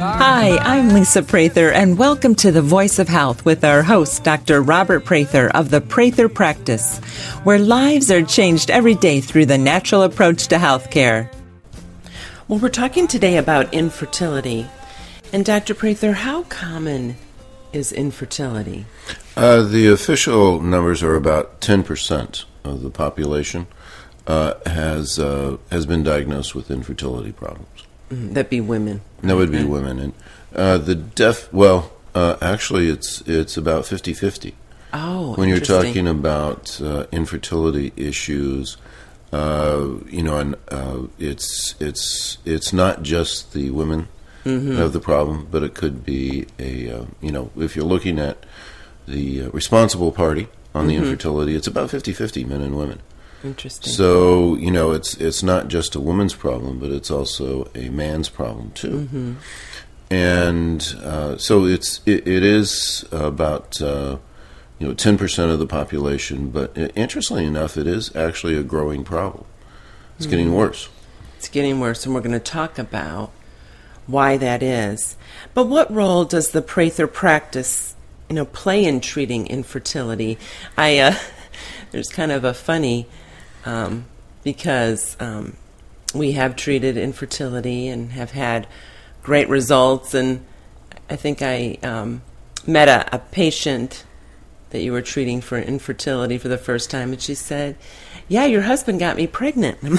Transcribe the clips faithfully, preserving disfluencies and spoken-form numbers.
Hi, I'm Lisa Prather, and welcome to The Voice of Health with our host, Doctor Robert Prather of the Prather Practice, where lives are changed every day through the natural approach to healthcare. Well, we're talking today about infertility. And Doctor Prather, how common is infertility? Uh, the official numbers are about ten percent of the population uh, has uh, has been diagnosed with infertility problems. Mm, that'd be women. That would be women. And uh, the deaf, well, uh, actually it's it's about fifty-fifty. Oh, when you're interesting. talking about uh, infertility issues, uh, you know, and uh, it's it's it's not just the women mm-hmm. have the problem, but it could be a uh, you know, if you're looking at the uh, responsible party on the mm-hmm. infertility, it's about fifty-fifty men and women. Interesting. So, you know, it's it's not just a woman's problem, but it's also a man's problem too. Mm-hmm. And uh, so it's it, it is about uh, you know ten percent of the population, but interestingly enough, it is actually a growing problem. It's mm-hmm. getting worse. It's getting worse, and we're going to talk about why that is. But what role does the Prather practice, you know, play in treating infertility? I uh, there's kind of a funny. Um, because um, we have treated infertility and have had great results. And I think I um, met a, a patient that you were treating for infertility for the first time, and she said, "Yeah, your husband got me pregnant." And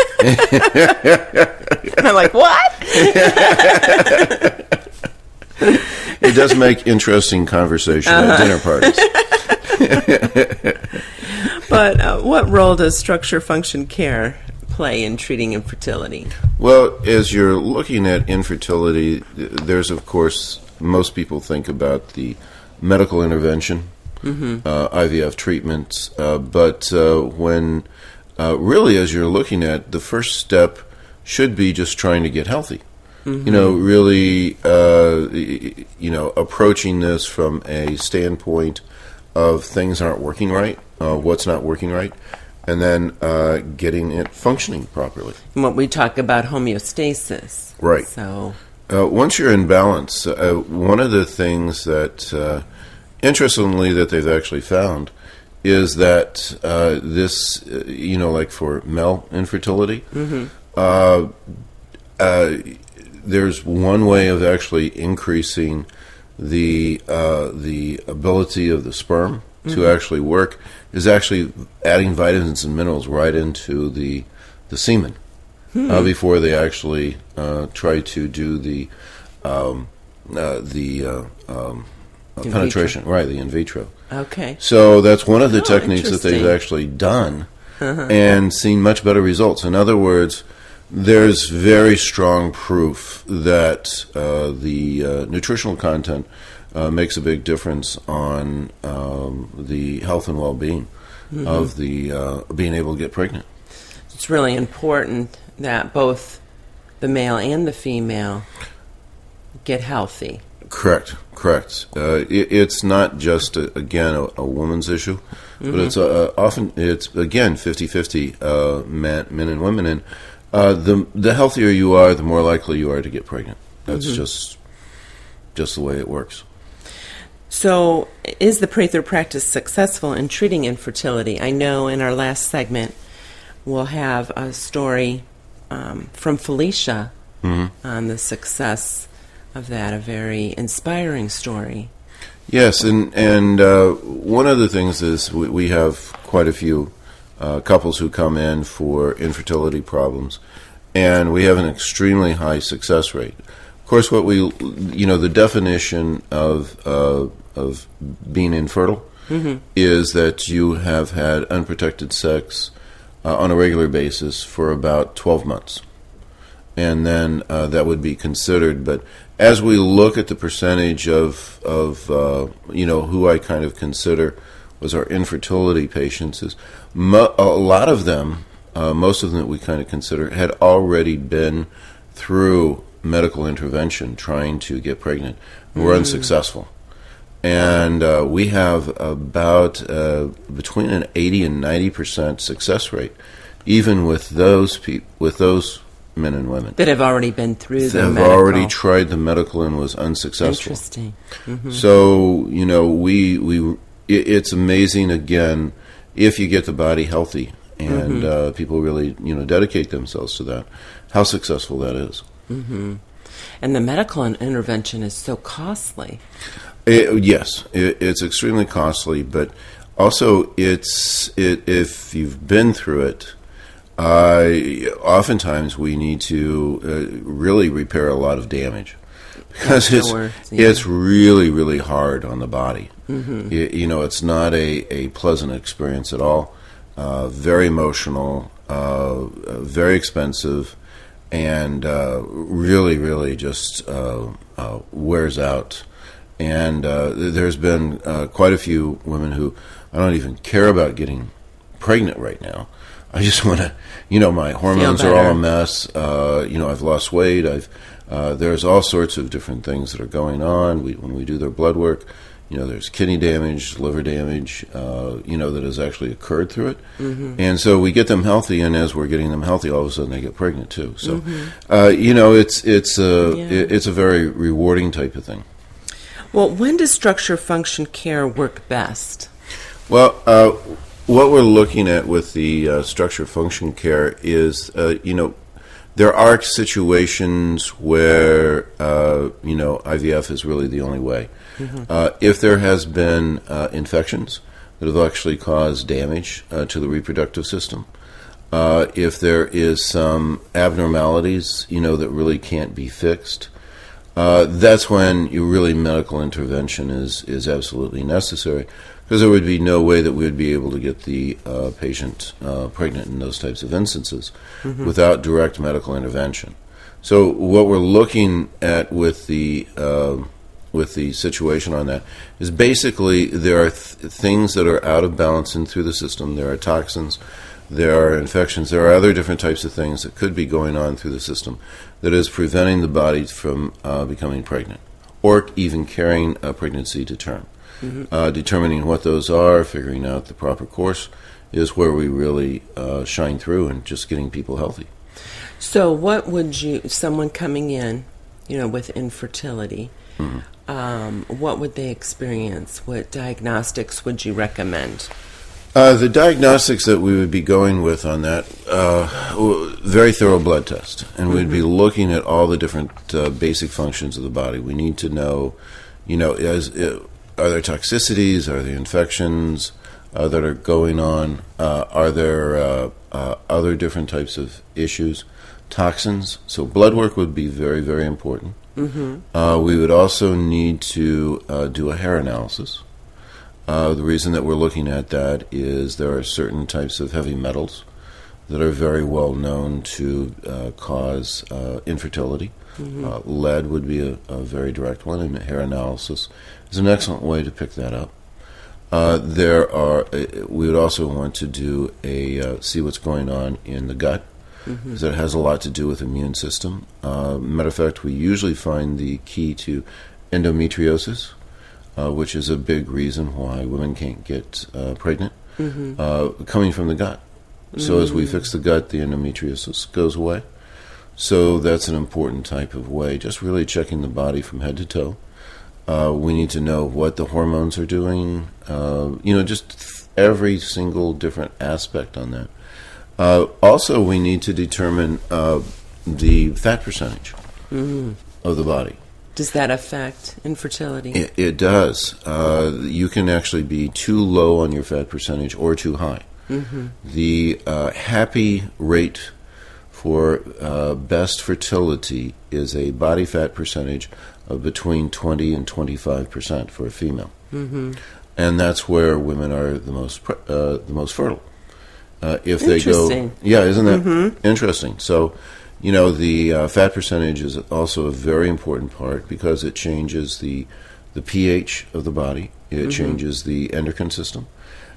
I'm like, "What?" It does make interesting conversation uh-huh. at dinner parties. But uh, what role does structure-function care play in treating infertility? Well, as you're looking at infertility, there's, of course, most people think about the medical intervention, mm-hmm. uh, I V F treatments, uh, but uh, when uh, really, as you're looking at, the first step should be just trying to get healthy. Mm-hmm. You know, really, uh, you know, approaching this from a standpoint of things aren't working right. Uh, what's not working right, and then uh, getting it functioning properly. And what we talk about homeostasis. Right. So uh, once you're in balance, uh, one of the things that, uh, interestingly, that they've actually found is that uh, this, uh, you know, like for male infertility, mm-hmm. uh, uh, there's one way of actually increasing the uh, the ability of the sperm to mm-hmm. actually work is actually adding vitamins and minerals right into the the semen hmm. uh, before they actually uh, try to do the um, uh, the uh, um, uh, penetration, vitro. right? The in vitro. Okay. So that's one of the oh, techniques that they've actually done uh-huh. and seen much better results. In other words, there's very strong proof that uh, the uh, nutritional content Uh, makes a big difference on um, the health and well-being mm-hmm. of the uh, being able to get pregnant. It's really important that both the male and the female get healthy. Correct, correct. Uh, it, it's not just, a, again, a, a woman's issue, mm-hmm. but it's uh, often, it's, again, fifty-fifty uh, men, men and women. And uh, the, the healthier you are, the more likely you are to get pregnant. That's mm-hmm. just just the way it works. So, is the Prather practice successful in treating infertility? I know in our last segment we'll have a story um, from Felicia mm-hmm. on the success of that, a very inspiring story. Yes, and and uh, one of the things is we, we have quite a few uh, couples who come in for infertility problems, and we have an extremely high success rate. Of course, what we, you know, the definition of uh, of being infertile mm-hmm. is that you have had unprotected sex uh, on a regular basis for about twelve months. And then uh, that would be considered. But as we look at the percentage of, of uh, you know, who I kind of consider was our infertility patients, is mo- a lot of them, uh, most of them that we kind of consider, had already been through medical intervention trying to get pregnant. We're mm. unsuccessful. And uh, we have about uh, between an eighty and ninety percent success rate, even with those pe- with those men and women that have already been through the have medical. already tried the medical and was unsuccessful. Interesting. Mm-hmm. So, you know, we we it, it's amazing again if you get the body healthy and mm-hmm. uh, people really, you know, dedicate themselves to that, how successful that is. Mm-hmm. And the medical intervention is so costly. It, yes, it, it's extremely costly, but also it's it, if you've been through it, uh, oftentimes we need to uh, really repair a lot of damage because it's yeah. it's really really hard on the body. Mm-hmm. You, you know, it's not a, a pleasant experience at all. Uh, very emotional, uh, uh, very expensive, and uh, really, really just uh, uh, wears out. And uh, there's been uh, quite a few women who I don't even care about getting pregnant right now. I just want to, you know, my hormones are all a mess. Uh, you know, I've lost weight. I've uh, there's all sorts of different things that are going on. We, when we do their blood work, you know, there's kidney damage, liver damage, uh, you know, that has actually occurred through it. Mm-hmm. And so we get them healthy, and as we're getting them healthy, all of a sudden they get pregnant too. So, mm-hmm. uh, you know, it's it's a yeah. it's a very rewarding type of thing. Well, when does structure function care work best? Well, uh, what we're looking at with the uh, structure function care is, uh, you know, there are situations where, uh, you know, I V F is really the only way. Mm-hmm. Uh, if there has been uh, infections that have actually caused damage uh, to the reproductive system, uh, if there is some abnormalities, you know, that really can't be fixed, uh, that's when you really medical intervention is, is absolutely necessary, because there would be no way that we would be able to get the uh, patient uh, pregnant in those types of instances mm-hmm. without direct medical intervention. So what we're looking at with the uh, with the situation on that is basically there are th- things that are out of balance in through the system. There are toxins, there are infections, there are other different types of things that could be going on through the system that is preventing the body from uh, becoming pregnant or even carrying a pregnancy to term. Mm-hmm. Uh, determining what those are, figuring out the proper course is where we really uh, shine through and just getting people healthy. So what would you, someone coming in, you know, with infertility, mm-hmm. um, what would they experience? What diagnostics would you recommend? Uh, the diagnostics that we would be going with on that, uh, very thorough blood test. And mm-hmm. we'd be looking at all the different uh, basic functions of the body. We need to know, you know, as uh, are there toxicities? Are there infections uh, that are going on? Uh, are there uh, uh, other different types of issues? Toxins. So blood work would be very, very important. Mm-hmm. Uh, we would also need to uh, do a hair analysis. Uh, the reason that we're looking at that is there are certain types of heavy metals that are very well known to uh, cause uh, infertility. Mm-hmm. Uh, lead would be a, a very direct one, and hair analysis is an excellent way to pick that up. Uh, there are. Uh, we would also want to do a uh, see what's going on in the gut, because mm-hmm. it has a lot to do with immune system. Uh, matter of fact, we usually find the key to endometriosis, uh, which is a big reason why women can't get uh, pregnant, mm-hmm. uh, coming from the gut. Mm-hmm. So as we fix the gut, the endometriosis goes away. So that's an important type of way, just really checking the body from head to toe. Uh, we need to know what the hormones are doing, uh, you know, just every single different aspect on that. Uh, also, we need to determine uh, the fat percentage mm-hmm. of the body. Does that affect infertility? It, it does. Uh, you can actually be too low on your fat percentage or too high. Mm-hmm. The uh, happy rate for uh, best fertility is a body fat percentage of between twenty and twenty-five percent for a female. Mm-hmm. And that's where women are the most uh, the most fertile. Uh, if they go, yeah, isn't that mm-hmm. interesting? So, you know, the uh, fat percentage is also a very important part because it changes the the pH of the body. It mm-hmm. changes the endocrine system,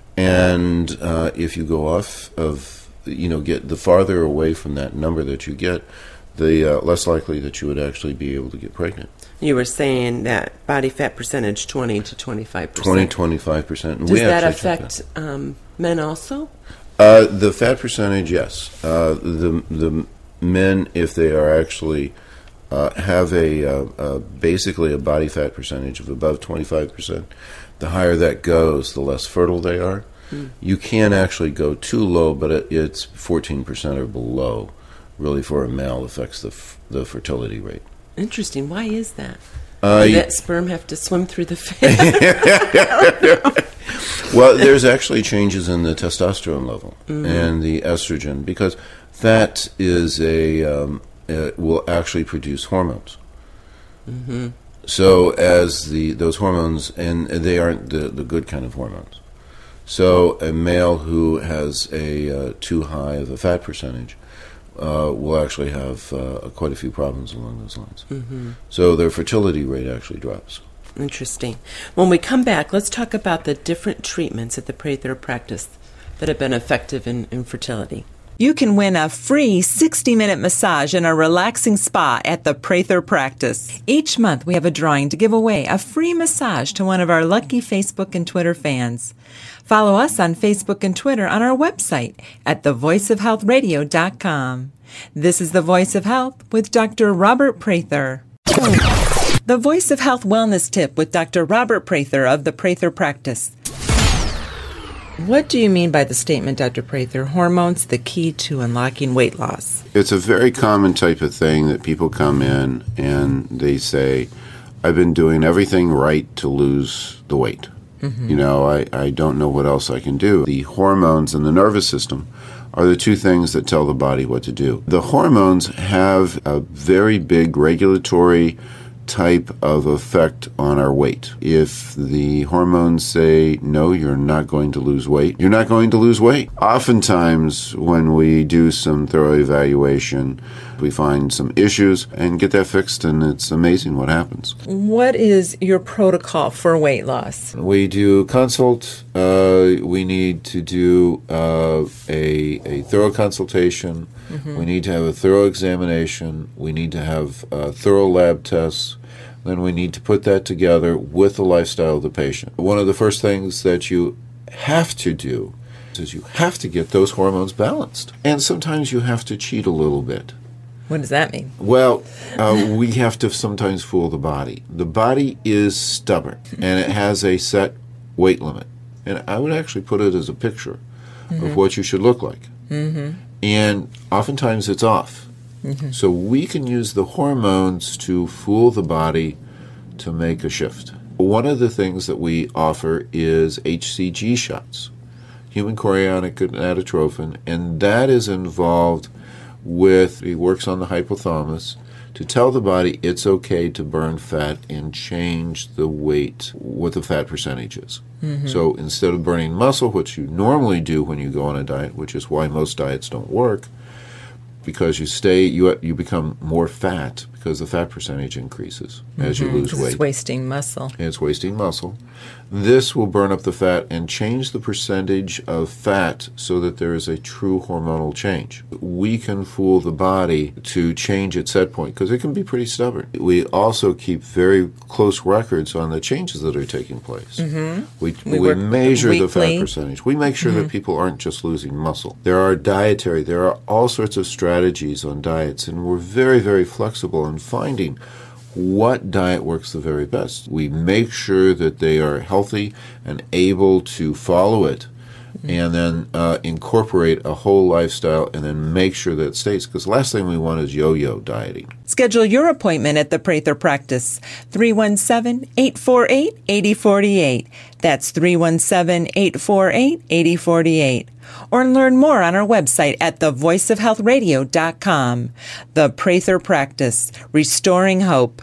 and uh, if you go off of, you know, get the farther away from that number that you get, the uh, less likely that you would actually be able to get pregnant. You were saying that body fat percentage twenty to twenty-five percent. twenty, twenty-five percent. Does that affect um, men also? Uh, the fat percentage, yes. Uh, the the men, if they are actually uh, have a, uh, uh, basically a body fat percentage of above twenty-five percent, the higher that goes, the less fertile they are. Mm. You can actually go too low, but it, it's fourteen percent or below, really, for a male affects the f- the fertility rate. Interesting. Why is that? Uh, Does that sperm have to swim through the fat? Well, there's actually changes in the testosterone level mm-hmm. and the estrogen, because that is a um, it will actually produce hormones. Mm-hmm. So as the those hormones, and they aren't the, the good kind of hormones. So a male who has a uh, too high of a fat percentage uh, will actually have uh, quite a few problems along those lines. Mm-hmm. So their fertility rate actually drops. Interesting. When we come back, let's talk about the different treatments at the Prather practice that have been effective in, in fertility. You can win a free sixty-minute massage in a relaxing spa at the Prather practice. Each month we have a drawing to give away a free massage to one of our lucky Facebook and Twitter fans. Follow us on Facebook and Twitter on our website at the voice of health radio dot com. This is The Voice of Health with Doctor Robert Prather. The Voice of Health Wellness Tip with Doctor Robert Prather of the Prather practice. What do you mean by the statement, Doctor Prather, hormones the key to unlocking weight loss? It's a very common type of thing that people come in and they say, I've been doing everything right to lose the weight. Mm-hmm. You know, I, I don't know what else I can do. The hormones and the nervous system are the two things that tell the body what to do. The hormones have a very big regulatory type of effect on our weight. If the hormones say, no, you're not going to lose weight, you're not going to lose weight. Oftentimes, when we do some thorough evaluation, we find some issues and get that fixed, and it's amazing what happens. What is your protocol for weight loss? We do consult. Uh, we need to do uh, a, a thorough consultation. Mm-hmm. We need to have a thorough examination. We need to have uh, thorough lab tests. Then we need to put that together with the lifestyle of the patient. One of the first things that you have to do is you have to get those hormones balanced. And sometimes you have to cheat a little bit. What does that mean? Well, uh, we have to sometimes fool the body. The body is stubborn, and it has a set weight limit. And I would actually put it as a picture mm-hmm. of what you should look like. Mm-hmm. And oftentimes it's off. Mm-hmm. So we can use the hormones to fool the body to make a shift. One of the things that we offer is H C G shots, human chorionic gonadotrophin, and that is involved with, it works on the hypothalamus to tell the body it's okay to burn fat and change the weight, what the fat percentage is. Mm-hmm. So instead of burning muscle, which you normally do when you go on a diet, which is why most diets don't work, because you stay, you you become more fat because the fat percentage increases mm-hmm. as you lose weight. It's wasting muscle. And it's wasting muscle. This will burn up the fat and change the percentage of fat so that there is a true hormonal change. We can fool the body to change its set point because it can be pretty stubborn. We also keep very close records on the changes that are taking place. Mm-hmm. We, we, we measure weekly. the fat percentage. We make sure mm-hmm. that people aren't just losing muscle. There are dietary, there are all sorts of strategies on diets, and we're very, very flexible in finding what diet works the very best. We make sure that they are healthy and able to follow it mm-hmm. and then uh, incorporate a whole lifestyle and then make sure that it stays. Because the last thing we want is yo-yo dieting. Schedule your appointment at the Prather practice, three one seven, eight four eight, eight zero four eight. That's three one seven, eight four eight, eight zero four eight. Or learn more on our website at the voice of health radio dot com. The Prather Practice, Restoring Hope.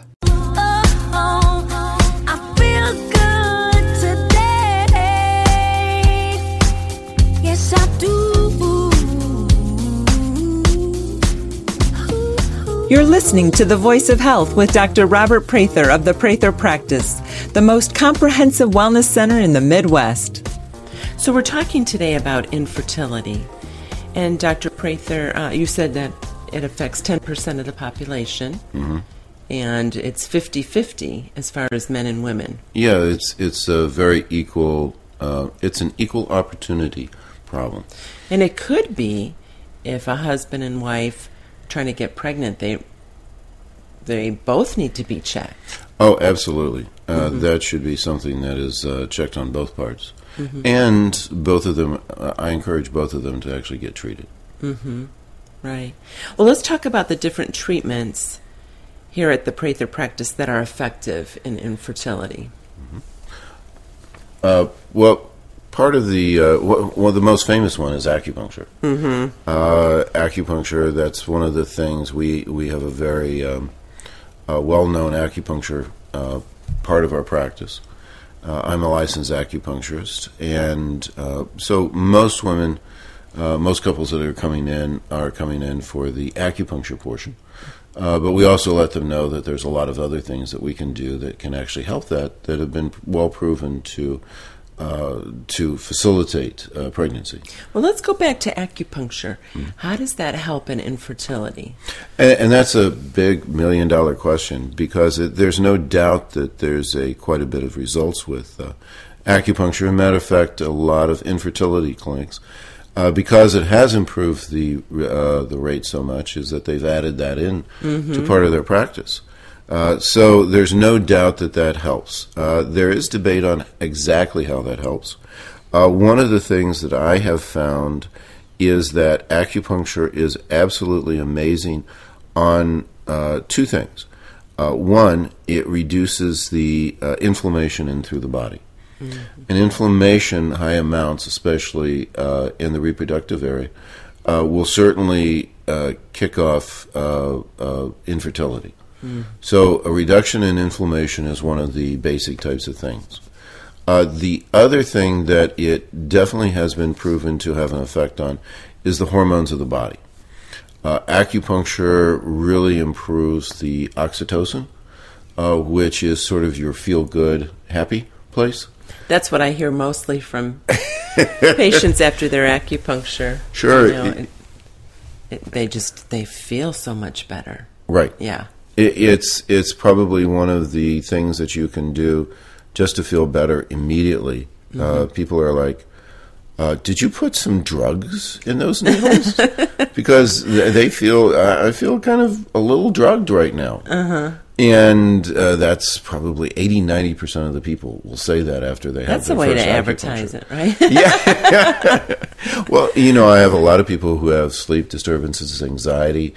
You're listening to The Voice of Health with Doctor Robert Prather of the Prather Practice, the most comprehensive wellness center in the Midwest. So we're talking today about infertility. And Doctor Prather, uh, you said that it affects ten percent of the population. Mm-hmm. And it's fifty-fifty as far as men and women. Yeah, it's it's a very equal, uh, it's an equal opportunity problem. And it could be if a husband and wife trying to get pregnant, they they both need to be checked. Oh, absolutely. Uh, Mm-hmm. That should be something that is uh, checked on both parts. Mm-hmm. And both of them, uh, I encourage both of them to actually get treated. Mm-hmm. Right. Well, let's talk about the different treatments here at the Prather practice that are effective in infertility. Uh, well, part of the, uh, w- well, the most famous one is acupuncture. Mm-hmm. Uh, acupuncture, that's one of the things, we, we have a very um, uh, well-known acupuncture uh, part of our practice. Uh, I'm a licensed acupuncturist, and uh, so most women, uh, most couples that are coming in are coming in for the acupuncture portion. Uh, but we also let them know that there's a lot of other things that we can do that can actually help that, that have been well proven to uh, to facilitate uh, pregnancy. Well, let's go back to acupuncture. Mm. How does that help in infertility? And, and that's a big million dollar question, because it, there's no doubt that there's a quite a bit of results with uh, acupuncture. As a matter of fact, a lot of infertility clinics, uh, because it has improved the uh, the rate so much, is that they've added that in mm-hmm. to part of their practice. Uh, so there's no doubt that that helps. Uh, there is debate on exactly how that helps. Uh, one of the things that I have found is that acupuncture is absolutely amazing on uh, two things. Uh, one, it reduces the uh, inflammation in through the body. Mm-hmm. And inflammation, high amounts, especially uh, in the reproductive area, uh, will certainly uh, kick off uh, uh, infertility. Mm. So a reduction in inflammation is one of the basic types of things. Uh, the other thing that it definitely has been proven to have an effect on is the hormones of the body. Uh, acupuncture really improves the oxytocin, uh, which is sort of your feel-good, happy place. That's what I hear mostly from patients after their acupuncture. Sure. You know, it, it, they just, they feel so much better. Right. Yeah. It, it's it's probably one of the things that you can do just to feel better immediately. Mm-hmm. Uh, people are like, uh, did you put some drugs in those needles? Because they feel, I feel kind of a little drugged right now. Uh-huh. And uh, that's probably eighty, ninety percent of the people will say that after they have that's their the way first to advertise it, right? Yeah. Well, you know, I have a lot of people who have sleep disturbances, anxiety.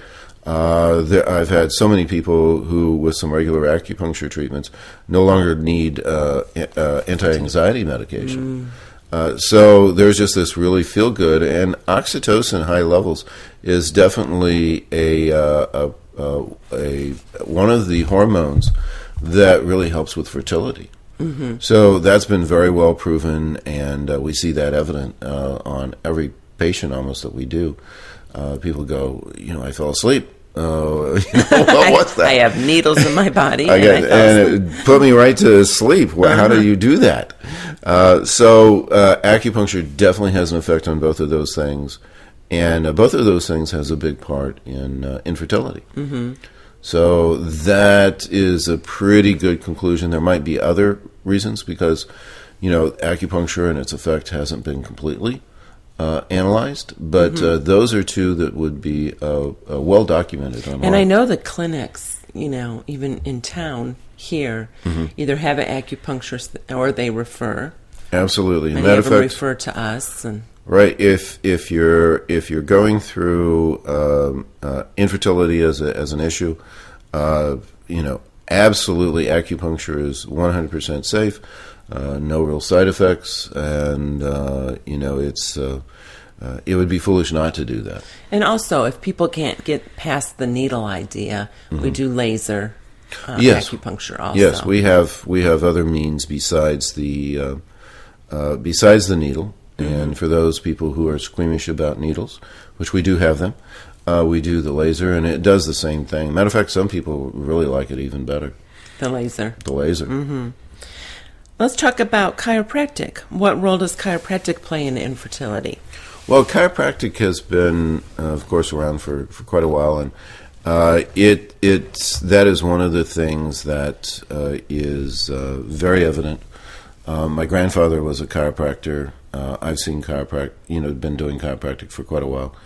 Uh, there, I've had so many people who, with some regular acupuncture treatments, no longer need uh, uh, anti-anxiety medication. Mm. Uh, so there's just this really feel-good, and oxytocin high levels is definitely a, uh, a, a, a one of the hormones that really helps with fertility. Mm-hmm. So that's been very well proven, and uh, we see that evident uh, on every patient almost that we do. Uh, people go, you know, I fell asleep. Uh, you know, well, what's that? I have needles in my body. I got, and, I and it put me right to sleep. Well, uh-huh. How do you do that? Uh, so uh, acupuncture definitely has an effect on both of those things. And uh, both of those things has a big part in uh, infertility. Mm-hmm. So that is a pretty good conclusion. There might be other reasons because, you know, acupuncture and its effect hasn't been completely Uh, analyzed, but mm-hmm. uh, those are two that would be uh, uh, well documented online. And I know the clinics, you know, even in town here, mm-hmm. either have an acupuncturist or they refer. Absolutely, and matter of fact, refer to us. And right, if if you're if you're going through um, uh, infertility as a, as an issue, uh, you know, absolutely, acupuncture is one hundred percent safe. Uh, no real side effects, and uh, you know it's uh, uh, it would be foolish not to do that. And also, if people can't get past the needle idea, mm-hmm. we do laser uh, yes. acupuncture. Also, yes, we have we have other means besides the uh, uh, besides the needle. Mm-hmm. And for those people who are squeamish about needles, which we do have them, uh, we do the laser, and it does the same thing. Matter of fact, some people really like it even better. The laser. The laser. Mm-hmm. Let's talk about chiropractic. What role does chiropractic play in infertility? Well, chiropractic has been, uh, of course, around for, for quite a while, and uh, it it's that is one of the things that uh, is uh, very evident. Um, my grandfather was a chiropractor. Uh, I've seen chiropractic, you know, been doing chiropractic for quite a while,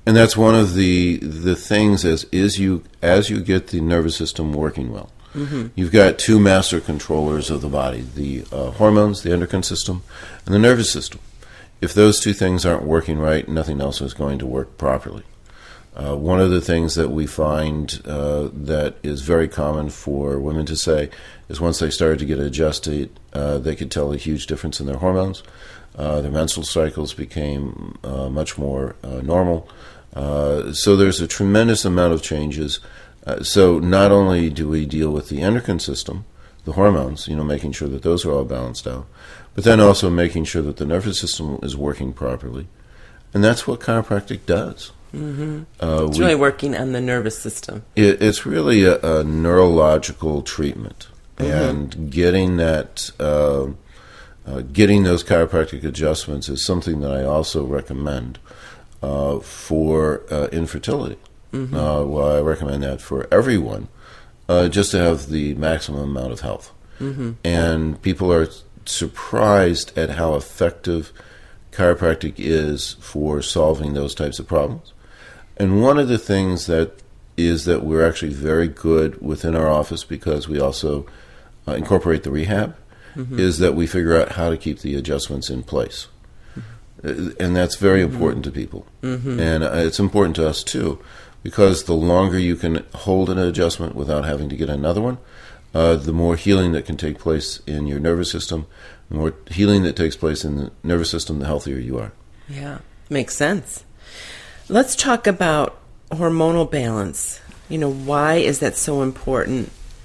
And that's one of the the things as is you as you get the nervous system working well. Mm-hmm. You've got two master controllers of the body: the uh, hormones, the endocrine system, and the nervous system. If those two things aren't working right, nothing else is going to work properly. Uh, one of the things that we find uh, that is very common for women to say is once they started to get adjusted, uh, they could tell a huge difference in their hormones. Uh, their menstrual cycles became uh, much more uh, normal. Uh, so there's a tremendous amount of changes. Uh, so not only do we deal with the endocrine system, the hormones, you know, making sure that those are all balanced out, but then also making sure that the nervous system is working properly. And that's what chiropractic does. Mm-hmm. Uh, it's we, really working on the nervous system. It, it's really a, a neurological treatment. Mm-hmm. And getting that... Uh, Uh, getting those chiropractic adjustments is something that I also recommend uh, for uh, infertility. Mm-hmm. Uh, well, I recommend that for everyone, uh, just to have the maximum amount of health. Mm-hmm. And people are surprised at how effective chiropractic is for solving those types of problems. And one of the things that is that we're actually very good within our office, because we also uh, incorporate the rehab, Mm-hmm. is that we figure out how to keep the adjustments in place. Mm-hmm. And that's very mm-hmm. important to people. Mm-hmm. And uh, it's important to us, too, because the longer you can hold an adjustment without having to get another one, uh, the more healing that can take place in your nervous system, the more healing that takes place in the nervous system, the healthier you are. Yeah, makes sense. Let's talk about hormonal balance. You know, why is that so important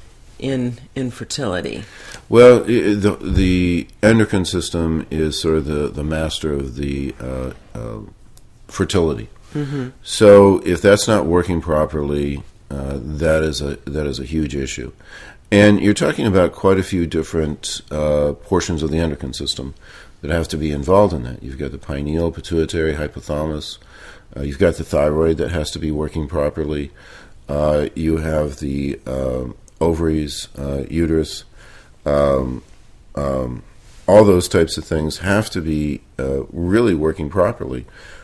in infertility? Well, the the endocrine system is sort of the, the master of the uh, uh, fertility. Mm-hmm. So if that's not working properly, uh, that is a that is a huge issue. And you're talking about quite a few different uh, portions of the endocrine system that have to be involved in that. You've got the pineal, pituitary, hypothalamus. Uh, you've got the thyroid that has to be working properly. Uh, you have the uh, ovaries, uh, uterus. Um, um, all those types of things have to be uh, really working properly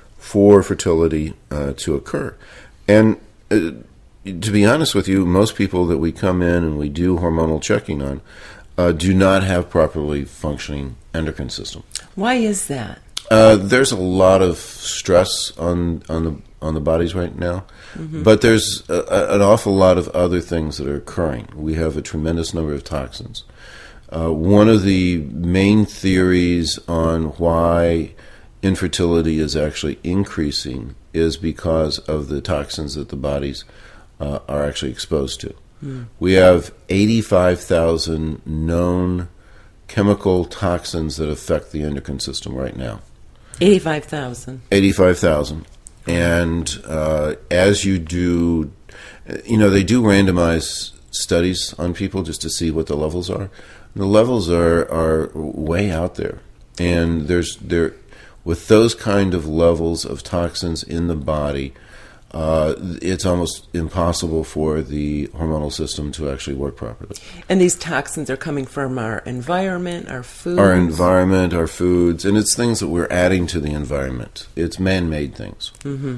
for fertility uh, to occur. And uh, to be honest with you, most people that we come in and we do hormonal checking on uh, do not have properly functioning endocrine system. Why is that? Uh, there's a lot of stress on on the on the bodies right now, mm-hmm. but there's a, a, an awful lot of other things that are occurring. We have a tremendous number of toxins. Uh, one of the main theories on why infertility is actually increasing is because of the toxins that the bodies uh, are actually exposed to. Mm. We have eighty-five thousand known chemical toxins that affect the endocrine system right now. eighty-five thousand. eighty-five thousand. And uh, as you do, you know, they do randomized studies on people just to see what the levels are. The levels are, are way out there. And there's there with those kind of levels of toxins in the body, uh, it's almost impossible for the hormonal system to actually work properly. And these toxins are coming from our environment, our foods? Our environment, our foods, and it's things that we're adding to the environment. It's man-made things. Mm-hmm.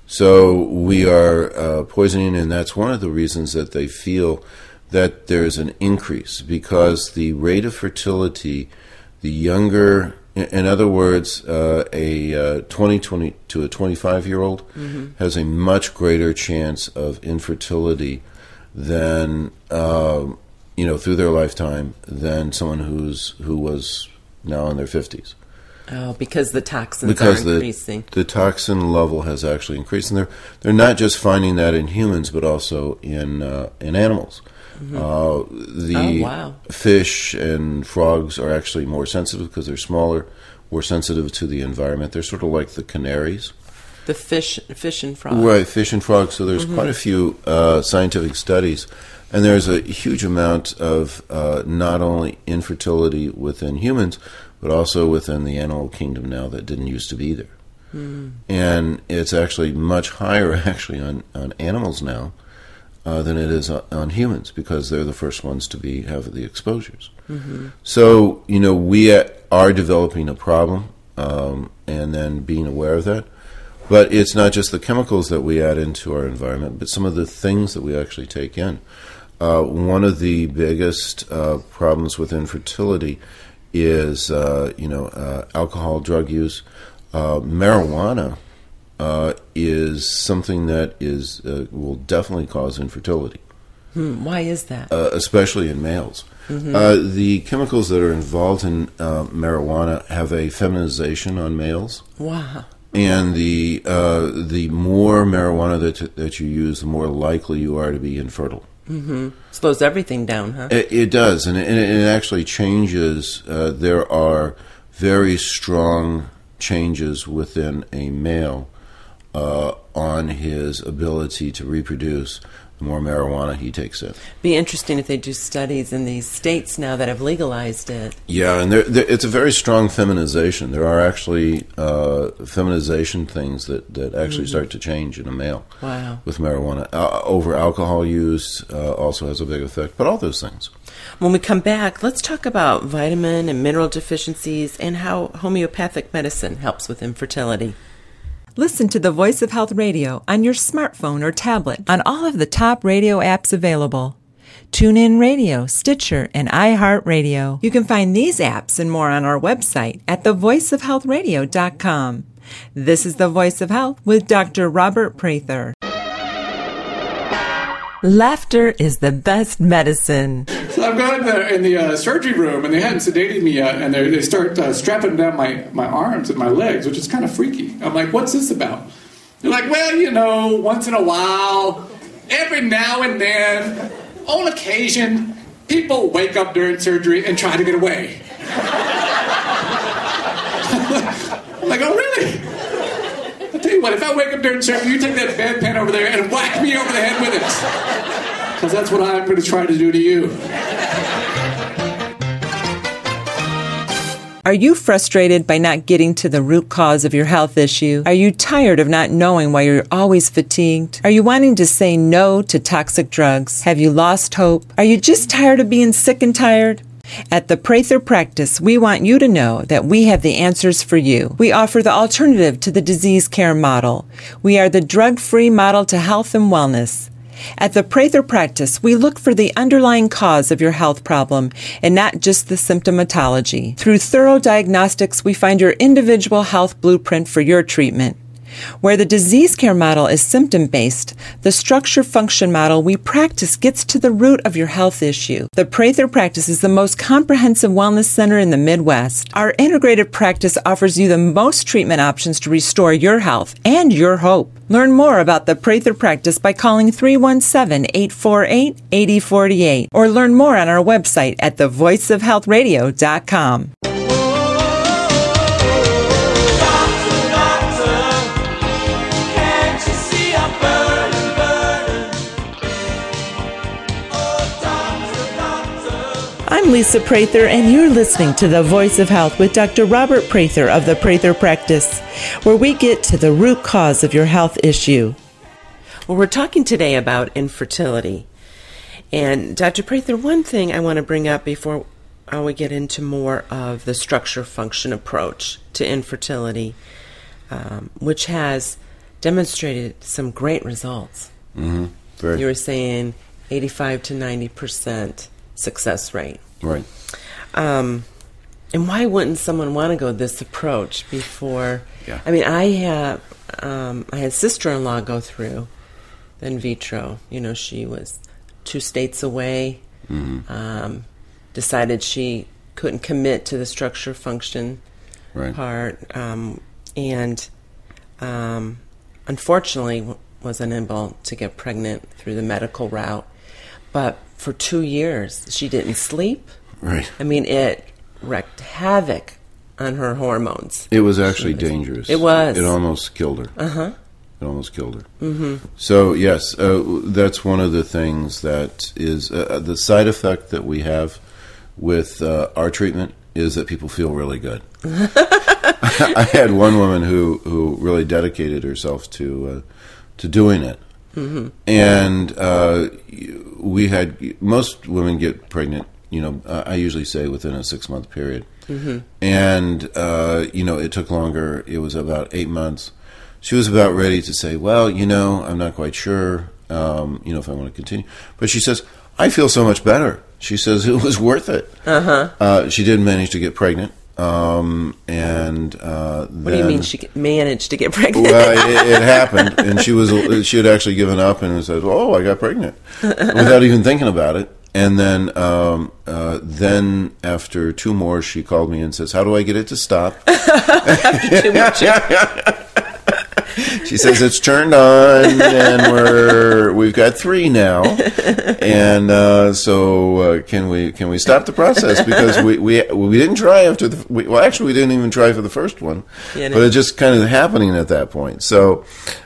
So we are uh, poisoning, and that's one of the reasons that they feel that there's an increase, because the rate of fertility, the younger, in other words, uh, a uh, twenty, twenty to a twenty-five-year-old mm-hmm. has a much greater chance of infertility than, uh, you know, through their lifetime than someone who's who was now in their fifties. Oh, because the toxins because are increasing. The, the toxin level has actually increased, and they're they're not just finding that in humans, but also in uh, in animals. Mm-hmm. Uh, the oh, wow. fish and frogs are actually more sensitive because they're smaller, more sensitive to the environment. They're sort of like the canaries. The fish, fish and frogs. Right, fish and frogs. So there's mm-hmm. quite a few uh, scientific studies, and there's a huge amount of uh, not only infertility within humans, but also within the animal kingdom now that didn't used to be there. Mm. And it's actually much higher actually on, on animals now uh, than it is on, on humans, because they're the first ones to be have the exposures. Mm-hmm. So, you know, we are developing a problem, um, and then being aware of that. But it's not just the chemicals that we add into our environment, but some of the things that we actually take in. Uh, one of the biggest uh, problems with infertility is, uh, you know, uh, alcohol, drug use. Uh, marijuana uh, is something that is uh, will definitely cause infertility. Hmm, why is that? Uh, especially in males. Mm-hmm. Uh, the chemicals that are involved in uh, marijuana have a feminization on males. Wow. And the uh, the more marijuana that that you use, the more likely you are to be infertile. Mm-hmm. Slows everything down, huh? It, it does, and it, and it actually changes. Uh, there are very strong changes within a male uh, on his ability to reproduce the more marijuana he takes in. Be interesting if they do studies in these states now that have legalized it. Yeah, and there, there, it's a very strong feminization. There are actually uh, feminization things that, that actually mm-hmm. start to change in a male. Wow. With marijuana. Uh, over alcohol use uh, also has a big effect, but all those things. When we come back, let's talk about vitamin and mineral deficiencies and how homeopathic medicine helps with infertility. Listen to the Voice of Health Radio on your smartphone or tablet on all of the top radio apps available. TuneIn Radio, Stitcher, and iHeartRadio. You can find these apps and more on our website at the voice of health radio dot com. This is The Voice of Health with Doctor Robert Prather. Laughter is the best medicine. So I've gone in the, in the uh, surgery room, and they hadn't sedated me yet, and they start uh, strapping down my, my arms and my legs, which is kind of freaky. I'm like, what's this about? They're like, well, you know, once in a while, every now and then, on occasion, people wake up during surgery and try to get away. I'm like, oh, really? I'll tell you what, if I wake up during surgery, you take that bedpan over there and whack me over the head with it. Because that's what I'm going to try to do to you. Are you frustrated by not getting to the root cause of your health issue? Are you tired of not knowing why you're always fatigued? Are you wanting to say no to toxic drugs? Have you lost hope? Are you just tired of being sick and tired? At the Prather Practice, we want you to know that we have the answers for you. We offer the alternative to the disease care model. We are the drug-free model to health and wellness. At the Prather Practice, we look for the underlying cause of your health problem and not just the symptomatology. Through thorough diagnostics, we find your individual health blueprint for your treatment. Where the disease care model is symptom-based, the structure-function model we practice gets to the root of your health issue. The Prather Practice is the most comprehensive wellness center in the Midwest. Our integrated practice offers you the most treatment options to restore your health and your hope. Learn more about the Prather Practice by calling three one seven, eight four eight, eight zero four eight or learn more on our website at the voice of health radio dot com. I'm Lisa Prather, and you're listening to The Voice of Health with Doctor Robert Prather of the Prather Practice, where we get to the root cause of your health issue. Well, we're talking today about infertility. And Doctor Prather, one thing I want to bring up before uh, we get into more of the structure-function approach to infertility, um, which has demonstrated some great results. Mm-hmm. Very. You were saying eighty-five to ninety percent success rate. Right. Um, and why wouldn't someone want to go this approach before? Yeah. I mean, I have um, I had sister-in-law go through the in vitro. You know, she was two states away. Mm-hmm. Um, decided she couldn't commit to the structure function right. part, um, and um, unfortunately w- was unable to get pregnant through the medical route. But for two years, she didn't sleep. Right. I mean, it wreaked havoc on her hormones. It was actually was, dangerous. It was. It almost killed her. Uh-huh. It almost killed her. Mm-hmm. So, yes, uh, that's one of the things that is uh, the side effect that we have with uh, our treatment is that people feel really good. I had one woman who, who really dedicated herself to uh, to doing it. Mm-hmm. And uh, we had, most women get pregnant, you know, uh, I usually say within a six-month period. Mm-hmm. And, uh, you know, it took longer. It was about eight months. she was about ready to say, well, you know, I'm not quite sure, um, you know, if I want to continue. But she says, I feel so much better. She says it was worth it. Uh-huh. Uh, she did manage to get pregnant. Um, and uh, then, What do you mean she managed to get pregnant? Well, it, it happened, and she was she had actually given up and said, "Oh, I got pregnant," without even thinking about it. And then, um, uh, then after two more, she called me and says, "How do I get it to stop?" After two more. She says it's turned on, and we're we've got three now, and uh, so uh, can we can we stop the process because we we we didn't try after the we, well actually we didn't even try for the first one, Yeah, but it's just kind of happening at that point. So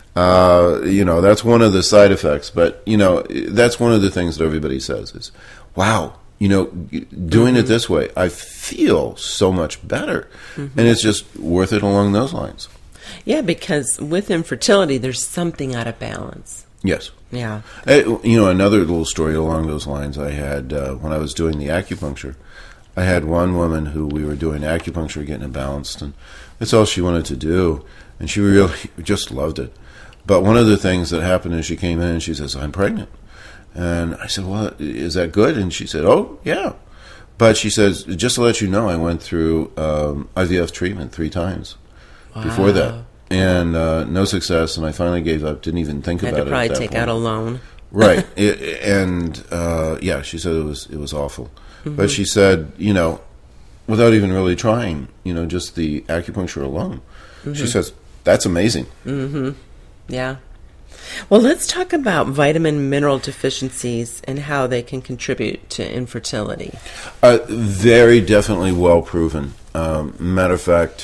uh, you know that's one of the side effects, but you know that's one of the things that everybody says is, wow. You know, doing it this way, I feel so much better, mm-hmm. and it's just worth it along those lines. Yeah, because with infertility, there's something out of balance. Yes. Yeah. Uh, you know, another little story along those lines I had uh, when I was doing the acupuncture. I had one woman who we were doing acupuncture, getting it balanced, and that's all she wanted to do, and she really just loved it. But one of the things that happened is she came in and she says, I'm pregnant. And I said, well, is that good? And she said, oh, yeah. But she says, just to let you know, I went through um, I V F treatment three times. Wow. Before that, and uh, no success, and I finally gave up. Didn't even think Had about it. Had to probably at that take point. out a loan, right? It, and uh, yeah, she said it was it was awful, mm-hmm. but she said, you know, without even really trying, you know, just the acupuncture alone, mm-hmm. she says that's amazing. Mm-hmm. Yeah. Well, let's talk about vitamin mineral deficiencies and how they can contribute to infertility. Uh, very definitely well proven. Um, matter of fact.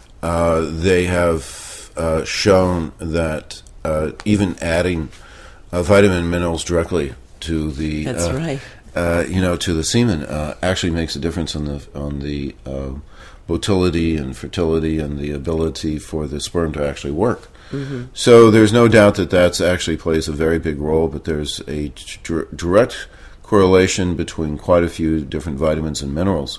Uh, they have uh, shown that uh, even adding uh, vitamin minerals directly to the that's uh, right. uh, you know to the semen uh, actually makes a difference on the on the uh, motility and fertility and the ability for the sperm to actually work. Mm-hmm. So there's no doubt that that's actually plays a very big role. But there's a d- direct correlation between quite a few different vitamins and minerals.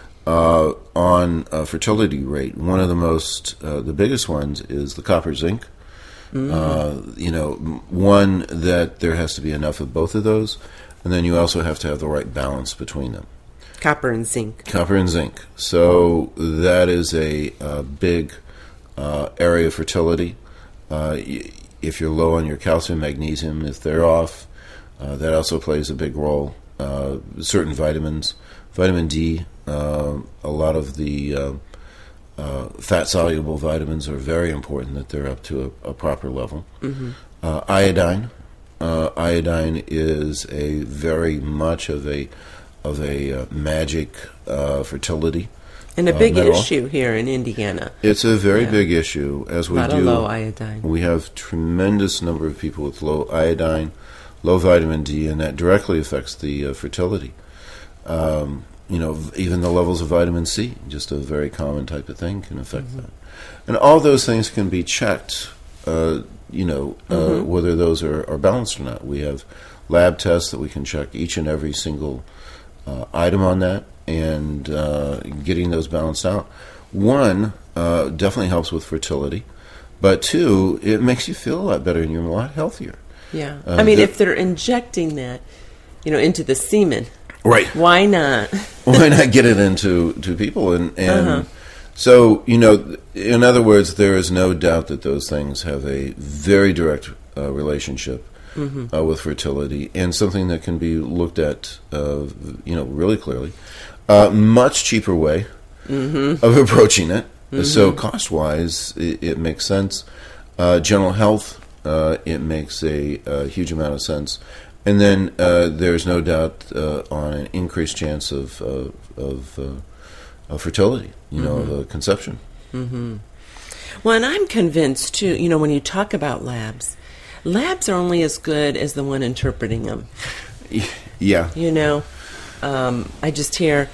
Uh, on uh, fertility rate, one of the most, uh, the biggest ones is the copper zinc. Mm-hmm. Uh, you know, one that there has to be enough of both of those, and then you also have to have the right balance between them. Copper and zinc. Copper and zinc. So that is a, a big uh, area of fertility. Uh, if you're low on your calcium, magnesium, if they're off, uh, that also plays a big role. Uh, certain vitamins, vitamin D. Uh, a lot of the uh, uh, fat-soluble vitamins are very important that they're up to a, a proper level. Mm-hmm. Uh, iodine, uh, iodine is a very much of a of a uh, magic uh, fertility, and a uh, big mineral. issue here in Indiana. It's a very yeah. big issue as we a lot do. Of low iodine. We have tremendous number of people with low iodine, low vitamin D, and that directly affects the uh, fertility. Um, You know, even the levels of vitamin C, just a very common type of thing, can affect mm-hmm. that. And all those things can be checked, uh, you know, uh, mm-hmm. whether those are, are balanced or not. We have lab tests that we can check each and every single uh, item on that and uh, getting those balanced out. One, uh, definitely helps with fertility. But two, it makes you feel a lot better and you're a lot healthier. Yeah. Uh, I mean, the, if they're injecting that, you know, into the semen. Right. Why not? Why not get it into to people? And, and uh-huh. so, you know, in other words, there is no doubt that those things have a very direct uh, relationship mm-hmm. uh, with fertility and something that can be looked at, uh, you know, really clearly. Uh, much cheaper way mm-hmm. of approaching it. Mm-hmm. So cost-wise, it, it makes sense. Uh, general health, uh, it makes a, a huge amount of sense. And then uh, there's no doubt uh, on an increased chance of uh, of, uh, of fertility, you know, mm-hmm. of uh, conception. Mm-hmm. Well, and I'm convinced, too, you know, when you talk about labs, labs are only as good as the one interpreting them. Yeah. You know, um, I just hear,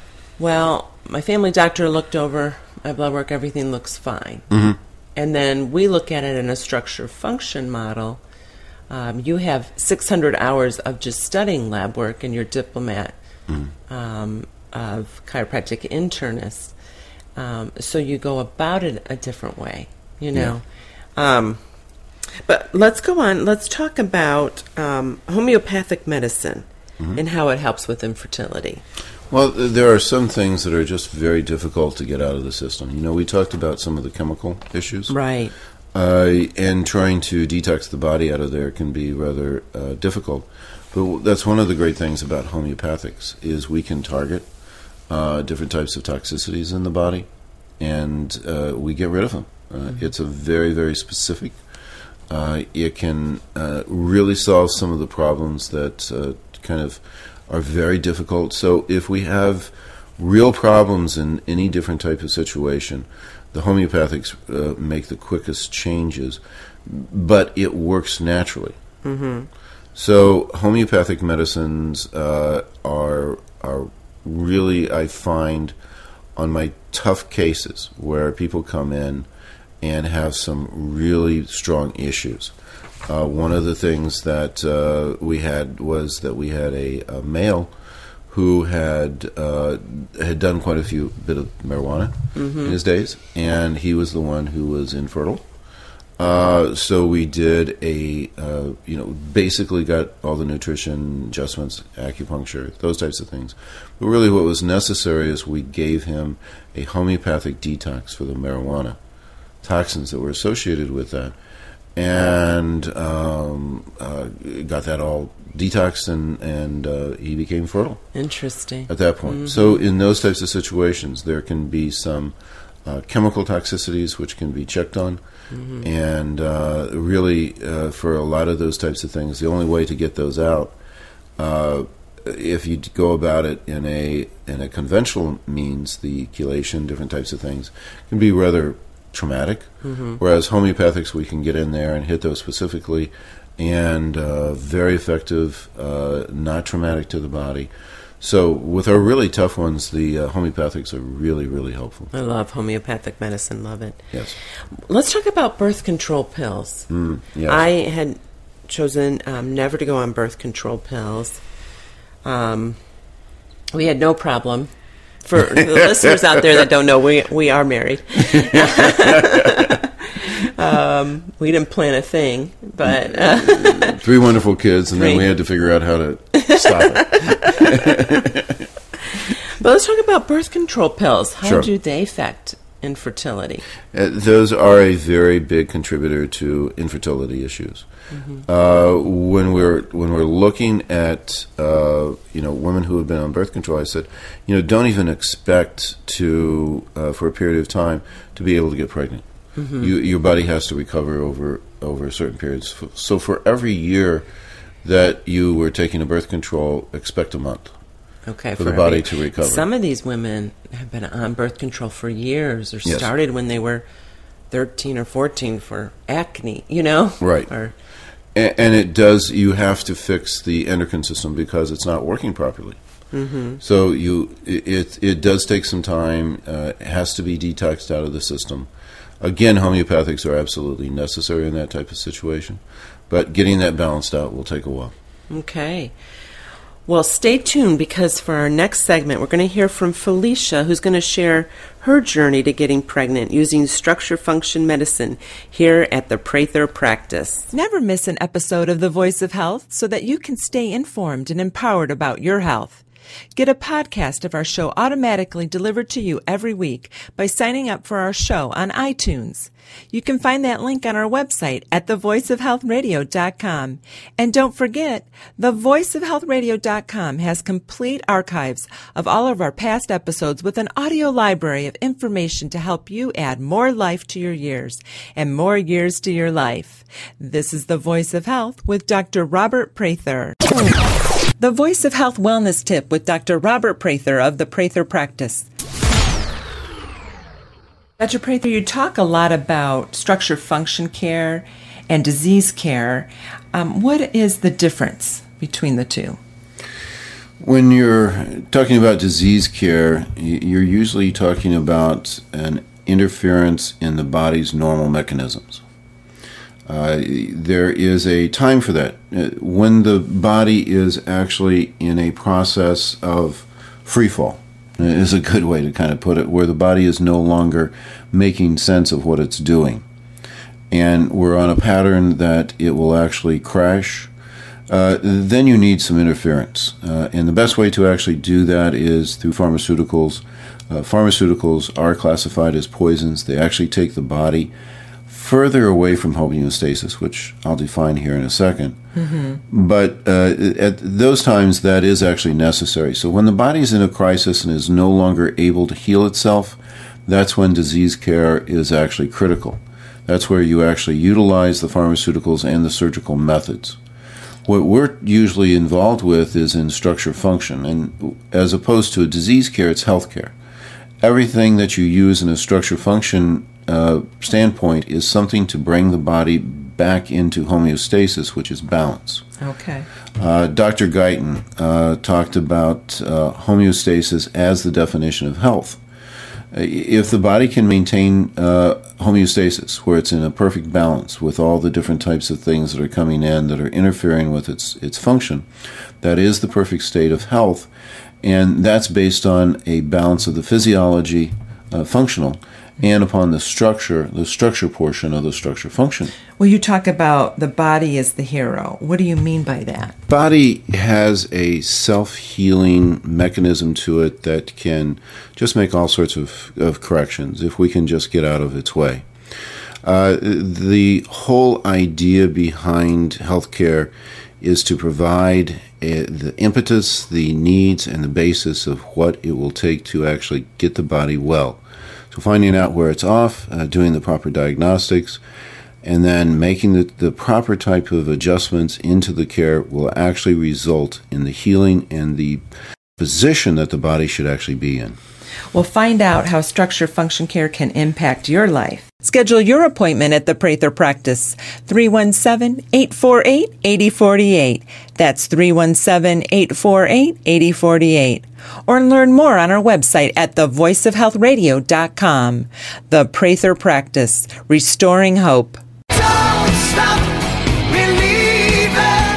well, my family doctor looked over my blood work, everything looks fine. Mm-hmm. And then we look at it in a structure-function model. Um, you have six hundred hours of just studying lab work in your diplomat mm. um, of chiropractic internists. Um, so you go about it a different way, you know. Yeah. Um, but let's go on. Let's talk about um, homeopathic medicine mm-hmm. and how it helps with infertility. Well, there are some things that are just very difficult to get out of the system. You know, we talked about some of the chemical issues. Right. Uh, and trying to detox the body out of there can be rather uh, difficult. But that's one of the great things about homeopathics is we can target uh, different types of toxicities in the body, and uh, we get rid of them. Uh, mm-hmm. It's a very, very specific. Uh, it can uh, really solve some of the problems that uh, kind of are very difficult. So if we have real problems in any different type of situation, the homeopathics uh, make the quickest changes, but it works naturally. Mm-hmm. So homeopathic medicines uh, are are really, I find, on my tough cases where people come in and have some really strong issues. Uh, one of the things that uh, we had was that we had a, a male who had uh, had done quite a few bit of marijuana mm-hmm. in his days, and he was the one who was infertile. Uh, so we did a, uh, you know, basically got all the nutrition adjustments, acupuncture, those types of things. But really what was necessary is we gave him a homeopathic detox for the marijuana toxins that were associated with that. And um, uh, got that all detoxed, and, and uh, he became fertile. Interesting. At that point. Mm-hmm. So in those types of situations, there can be some uh, chemical toxicities which can be checked on. Mm-hmm. And uh, really, uh, for a lot of those types of things, the only way to get those out, uh, if you go about it in a in a conventional means, the chelation, different types of things, can be rather traumatic. Mm-hmm. Whereas homeopathics, we can get in there and hit those specifically, and uh, very effective, uh, not traumatic to the body. So with our really tough ones, the uh, homeopathics are really, really helpful. I love homeopathic medicine. Love it. Yes. Let's talk about birth control pills. Mm, yes. I had chosen um, never to go on birth control pills. Um, we had no problem. For the listeners out there that don't know, we we are married. um, we didn't plan a thing, but uh, three wonderful kids, and three. Then we had to figure out how to stop it. But let's talk about birth control pills. How Sure. do they affect infertility? Uh, those are a very big contributor to infertility issues. Mm-hmm. Uh, when we're when we're looking at uh, you know women who have been on birth control, I said, you know, don't even expect to uh, for a period of time to be able to get pregnant. Mm-hmm. You, your body has to recover over over certain periods. So for every year that you were taking a birth control, expect a month. Okay, for, for the body every, to recover. Some of these women have been on birth control for years, or yes. started when they were thirteen or fourteen for acne. You know, right? Or, and, and it does. You have to fix the endocrine system because it's not working properly. Mm-hmm. So you, it it does take some time. Uh, it has to be detoxed out of the system. Again, homeopathics are absolutely necessary in that type of situation, but getting that balanced out will take a while. Okay. Well, stay tuned, because for our next segment, we're going to hear from Felicia, who's going to share her journey to getting pregnant using structure function medicine here at the Prather Practice. Never miss an episode of The Voice of Health so that you can stay informed and empowered about your health. Get a podcast of our show automatically delivered to you every week by signing up for our show on iTunes. You can find that link on our website at the voice of health radio dot com. And don't forget, the voice of health radio dot com has complete archives of all of our past episodes with an audio library of information to help you add more life to your years and more years to your life. This is The Voice of Health with Doctor Robert Prather. The Voice of Health Wellness Tip with Doctor Robert Prather of the Prather Practice. Doctor Prather, you talk a lot about structure function care and disease care. Um, what is the difference between the two? When you're talking about disease care, you're usually talking about an interference in the body's normal mechanisms. Uh, there is a time for that. When the body is actually in a process of free fall, is a good way to kind of put it, where the body is no longer making sense of what it's doing. and we're on a pattern that it will actually crash, uh, then you need some interference. Uh, and the best way to actually do that is through pharmaceuticals. Uh, pharmaceuticals are classified as poisons. They actually take the body further away from homeostasis, which I'll define here in a second. Mm-hmm. But uh, at those times, that is actually necessary. So when the body is in a crisis and is no longer able to heal itself, that's when disease care is actually critical. That's where you actually utilize the pharmaceuticals and the surgical methods. What we're usually involved with is in structure function, and as opposed to a disease care, it's health care. Everything that you use in a structure function uh, standpoint is something to bring the body back into homeostasis, which is balance. Okay. Uh, Doctor Guyton uh, talked about uh, homeostasis as the definition of health. If the body can maintain uh, homeostasis, where it's in a perfect balance with all the different types of things that are coming in that are interfering with its its function, that is the perfect state of health, and that's based on a balance of the physiology, uh, functional, and upon the structure, the structure portion of the structure function. Well, you talk about the body as the hero. What do you mean by that? Body has a self-healing mechanism to it that can just make all sorts of, of corrections if we can just get out of its way. Uh, the whole idea behind healthcare is to provide a, the impetus, the needs, and the basis of what it will take to actually get the body well. So finding out where it's off, uh, doing the proper diagnostics, and then making the, the proper type of adjustments into the care will actually result in the healing and the position that the body should actually be in. We'll find out how structure function care can impact your life. Schedule your appointment at the Prather Practice, three one seven, eight four eight, eight zero four eight. That's three one seven, eight four eight, eight zero four eight. Or learn more on our website at the voice of health radio dot com. The Prather Practice, restoring hope. Don't stop believing.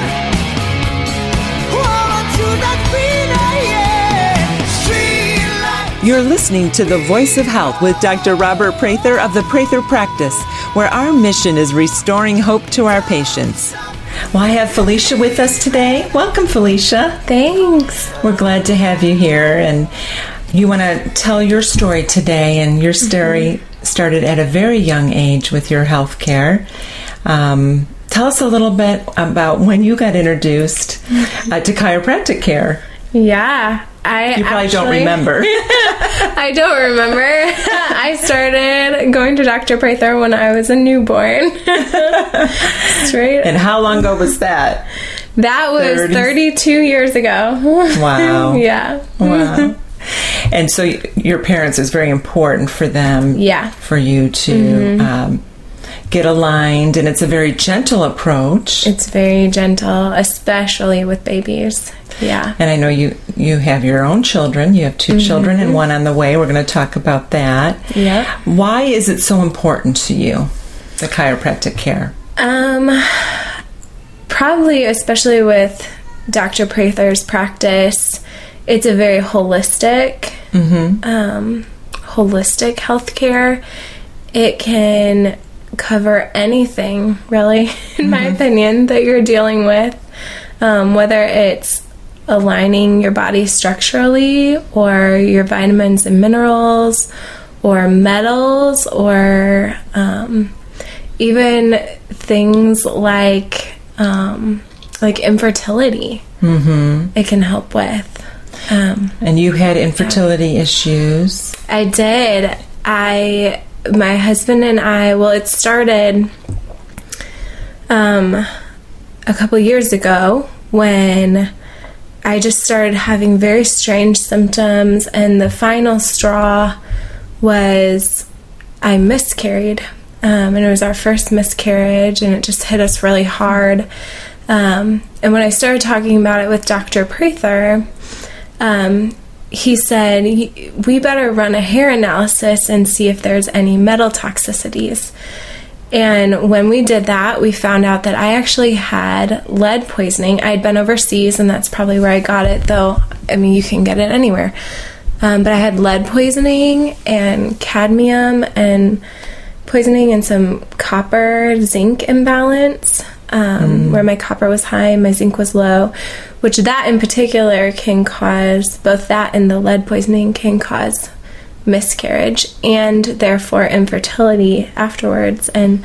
On to that greener, yeah. Street light. You're listening to The Voice of Health with Doctor Robert Prather of the Prather Practice, where our mission is restoring hope to our patients. Well, I have Felicia with us today. Welcome, Felicia. Thanks. We're glad to have you here, and you want to tell your story today, and your story mm-hmm. started at a very young age with your health care. Um, tell us a little bit about when you got introduced uh, to chiropractic care. Yeah. I you probably actually, don't remember. I don't remember. I started going to Doctor Prather when I was a newborn. Straight. And how long ago was that? That was thirty thirty-two years ago. Wow. Yeah. Wow. And so your parents, is very important for them. Yeah. For you to mm-hmm. um, get aligned, and it's a very gentle approach. It's very gentle, especially with babies. Yeah. And I know you, you have your own children. You have two mm-hmm. children and one on the way. We're going to talk about that. Yeah. Why is it so important to you, the chiropractic care? Um, probably, especially with Doctor Prather's practice, it's a very holistic, mm-hmm. um, holistic healthcare. It can cover anything, really, in mm-hmm. my opinion, that you're dealing with, um, whether it's aligning your body structurally, or your vitamins and minerals, or metals, or um, even things like um, like infertility. Mm-hmm. It can help with. Um, and you had infertility yeah. issues. I did. I, my husband and I. Well, it started um, a couple years ago when I just started having very strange symptoms, and the final straw was I miscarried, um, and it was our first miscarriage, and it just hit us really hard. Um, and when I started talking about it with Doctor Prather, um, he said, we better run a hair analysis and see if there's any metal toxicities. And when we did that, we found out that I actually had lead poisoning. I had been overseas, and that's probably where I got it, though, I mean, you can get it anywhere. Um, but I had lead poisoning and cadmium and poisoning and some copper zinc imbalance, um, mm. where my copper was high, my zinc was low, which that in particular can cause, both that and the lead poisoning can cause miscarriage and therefore infertility afterwards. And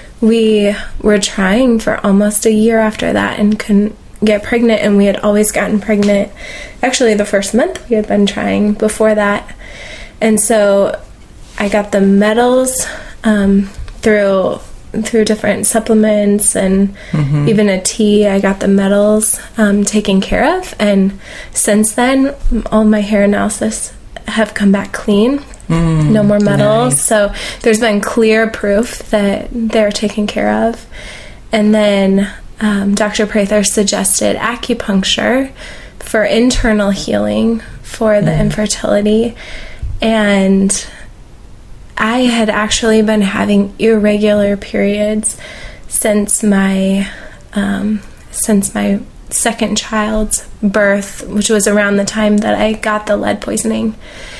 we were trying for almost a year after that and couldn't get pregnant, and we had always gotten pregnant actually the first month we had been trying before that. And so I got the metals um, through through different supplements and mm-hmm. even a tea. I got the metals um, taken care of, and since then all my hair analysis have come back clean. Mm, no more metals. Nice. So there's been clear proof that they're taken care of. And then um, Doctor Prather suggested acupuncture for internal healing for the mm. infertility. And I had actually been having irregular periods since my um, since my second child's birth, which was around the time that I got the lead poisoning.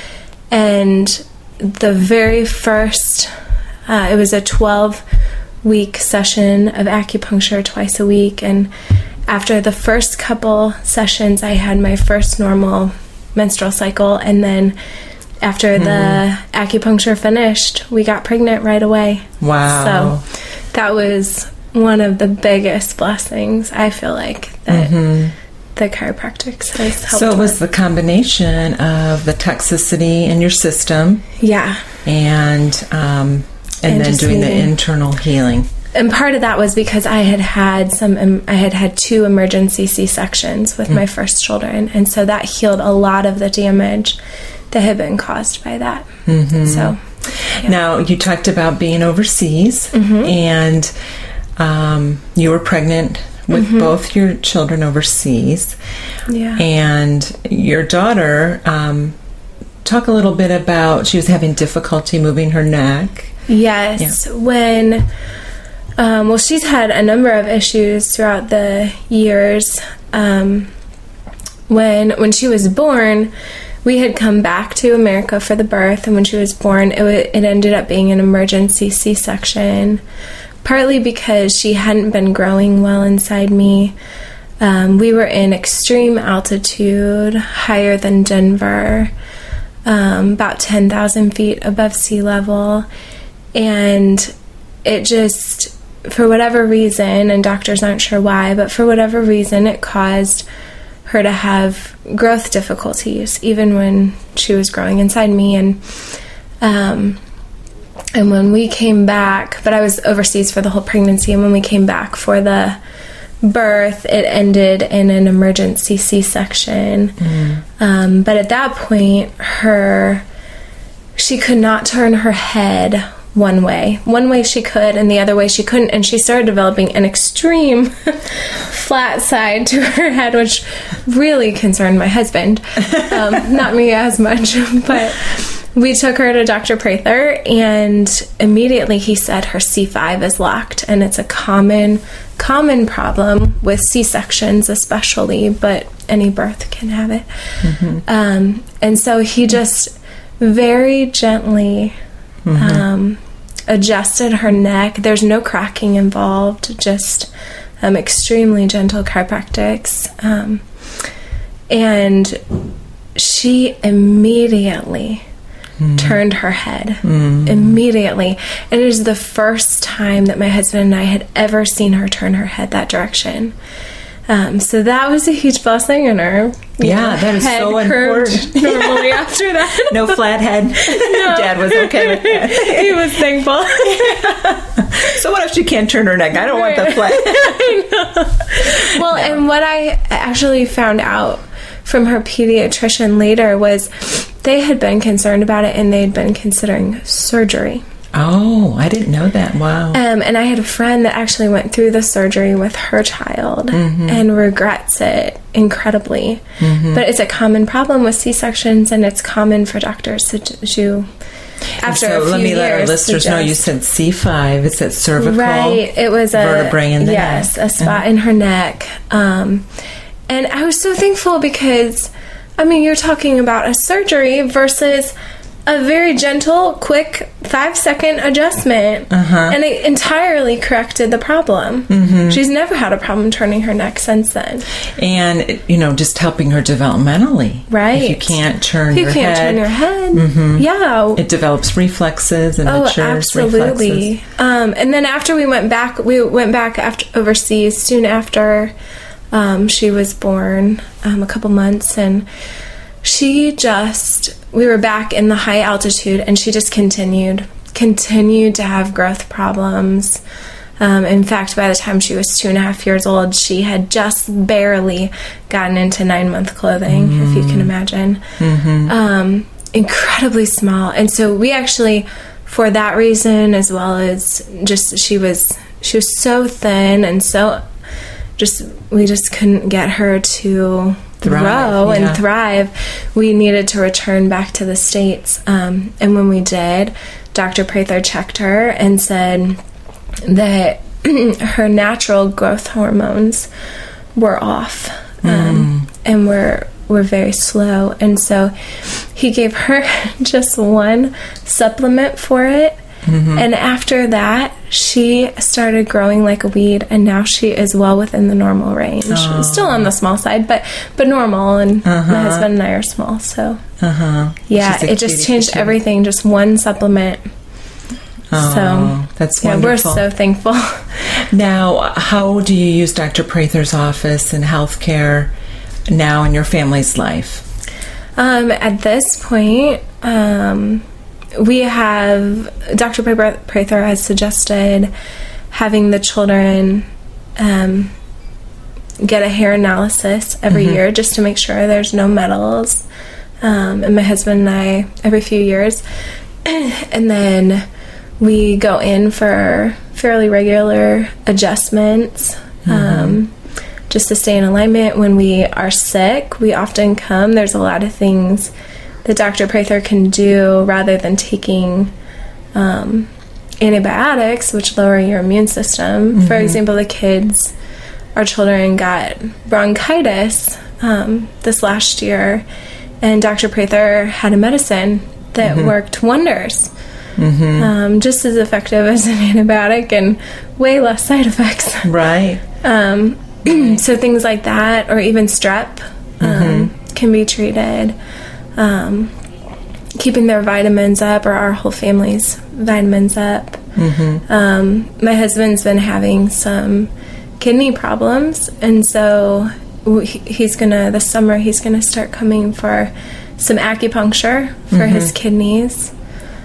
And the very first, uh, it was a twelve-week session of acupuncture twice a week. And after the first couple sessions, I had my first normal menstrual cycle. And then after mm-hmm. the acupuncture finished, we got pregnant right away. Wow. So that was one of the biggest blessings, I feel like, that mm-hmm. the chiropractics has helped. So it was with. the combination of the toxicity in your system, yeah, and um, and, and then doing needing. the internal healing. And part of that was because I had had some, um, I had had two emergency C-sections with mm. my first children, and so that healed a lot of the damage that had been caused by that. Mm-hmm. So, yeah. Now you talked about being overseas, mm-hmm. and um, you were pregnant with mm-hmm. both your children overseas. Yeah. And your daughter, um, talk a little bit about, she was having difficulty moving her neck. Yes. Yeah. When, um, well, she's had a number of issues throughout the years. Um, when, when she was born, we had come back to America for the birth, and when she was born, it, w- it ended up being an emergency C-section. Partly because she hadn't been growing well inside me. Um, we were in extreme altitude, higher than Denver, um, about ten thousand feet above sea level. And it just, for whatever reason, and doctors aren't sure why, but for whatever reason, it caused her to have growth difficulties, even when she was growing inside me. And um And when we came back, but I was overseas for the whole pregnancy, and when we came back for the birth, it ended in an emergency C-section. Mm. Um, but at that point, her, she could not turn her head one way. One way she could, and the other way she couldn't. And she started developing an extreme flat side to her head, which really concerned my husband. Um, not me as much, but we took her to Doctor Prather, and immediately he said her C five is locked, and it's a common, common problem with C-sections especially, but any birth can have it. Mm-hmm. Um, and so he just very gently mm-hmm. um, adjusted her neck. There's no cracking involved, just um, extremely gentle chiropractics. Um, and she immediately Mm. turned her head mm. immediately. And it is the first time that my husband and I had ever seen her turn her head that direction. Um, so that was a huge blessing in her. Yeah, know, that is so important. Normally after that. No flat head. No. Dad was okay with that. He was thankful. So what if she can't turn her neck? I don't right. want the flat I know. Well, no. And what I actually found out from her pediatrician later was they had been concerned about it, and they had been considering surgery. Oh, I didn't know that. Wow. Um, and I had a friend that actually went through the surgery with her child mm-hmm. and regrets it incredibly. Mm-hmm. But it's a common problem with C-sections, and it's common for doctors to do. After so a few let me years, let our listeners suggest, know you said C five. It's that cervical right. It was a vertebrae in the yes, neck. a spot uh-huh. in her neck. Um, and I was so thankful because, I mean, you're talking about a surgery versus a very gentle, quick five second adjustment, Uh-huh. and it entirely corrected the problem. Mm-hmm. She's never had a problem turning her neck since then. And, you know, just helping her developmentally. Right. If you can't turn If you your can't head, turn your head, Mhm. yeah. it develops reflexes and Oh, matures absolutely. reflexes. Um, and then after we went back, we went back after overseas soon after um, she was born, um, a couple months, and she just, we were back in the high altitude, and she just continued, continued to have growth problems. Um, in fact, by the time she was two and a half years old, she had just barely gotten into nine month clothing, mm. if you can imagine. Mm-hmm. Um, incredibly small. And so we actually, for that reason, as well as just she was, she was so thin and so just, we just couldn't get her to Thrive, grow yeah. and thrive. We needed to return back to the States. Um, and when we did, Doctor Prather checked her and said that her natural growth hormones were off, um, Mm. and were were very slow. And so he gave her just one supplement for it. Mm-hmm. And after that, she started growing like a weed, and now she is well within the normal range. Oh. Still on the small side, but but normal. And Uh-huh. my husband and I are small, so Uh-huh. yeah, She's a it just cutie changed patootie. everything. Just one supplement. Oh, so that's yeah, wonderful. we're so thankful. Now, how do you use Doctor Prather's office and healthcare now in your family's life? Um, at this point, um, we have Doctor Prather has suggested having the children um, get a hair analysis every Mm-hmm. year just to make sure there's no metals. Um, and my husband and I every few years, and then we go in for fairly regular adjustments. Mm-hmm. Um, just to stay in alignment. When we are sick, we often come. There's a lot of things that Doctor Prather can do rather than taking um, antibiotics, which lower your immune system. Mm-hmm. For example, the kids, our children, got bronchitis um, this last year, and Doctor Prather had a medicine that mm-hmm. worked wonders. Mm-hmm. Um, just as effective as an antibiotic and way less side effects. Right. Um, so things like that, or even strep, um, mm-hmm. can be treated. Um, keeping their vitamins up, or our whole family's vitamins up. Mm-hmm. Um, my husband's been having some kidney problems, and so he's gonna, this summer, he's gonna start coming for some acupuncture for mm-hmm. his kidneys.